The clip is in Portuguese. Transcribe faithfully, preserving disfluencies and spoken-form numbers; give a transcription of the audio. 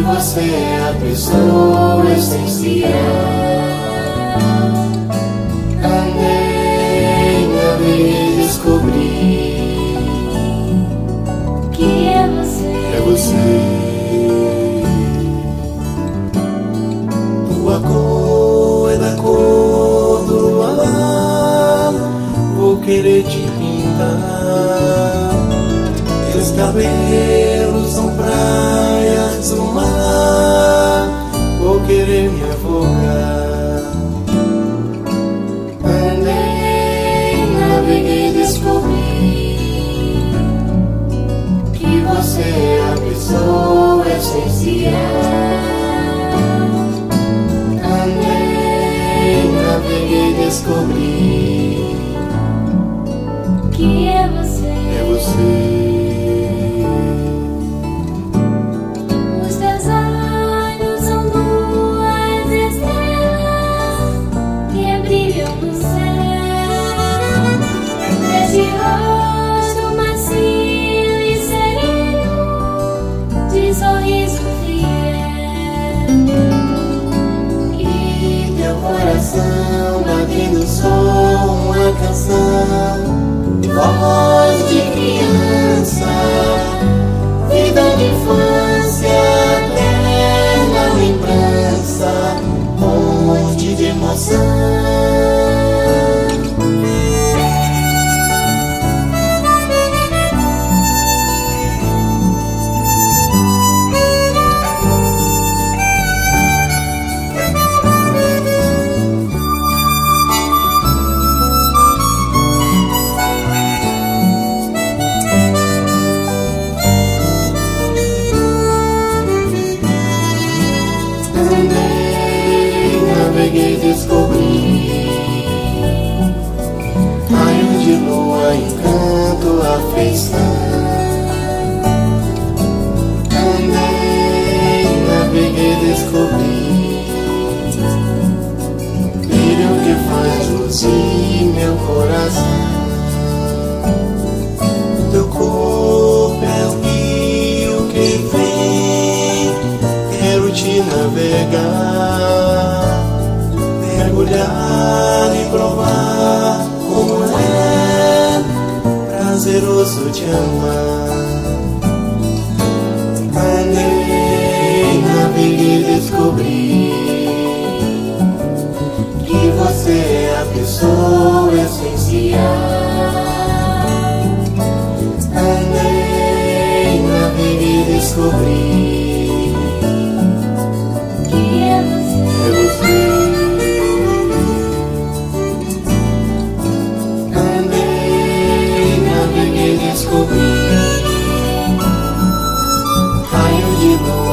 você é a pessoa essencial. Andei, navegui, descobri que é você. É você. Tua cor é da cor do luar, vou querer te pintar. Teus cabelos são praias do mar, vou querer me afogar. Andei, naveguei, descobri que você é a pessoa essencial. Andei, naveguei, descobri que é você. É você. Os teus olhos são duas estrelas que brilham no céu. Esse rosto macio e sereno, de sorriso fiel, E teu coração batendo som, uma canção, voz de criança, vida de infância, eterna lembrança, monte de emoção. Naveguei, descobri raio de lua, encanto, afeição. Andei, naveguei, descobri brilho que faz luzir meu coração. Teu corpo é o rio que vem, quero te navegar, mergulhar e provar como é prazeroso te amar. Andei, naveguei, descobri que você é a pessoa essencial. Andei, naveguei, descobri que é você. É você. Descobri raio de luz.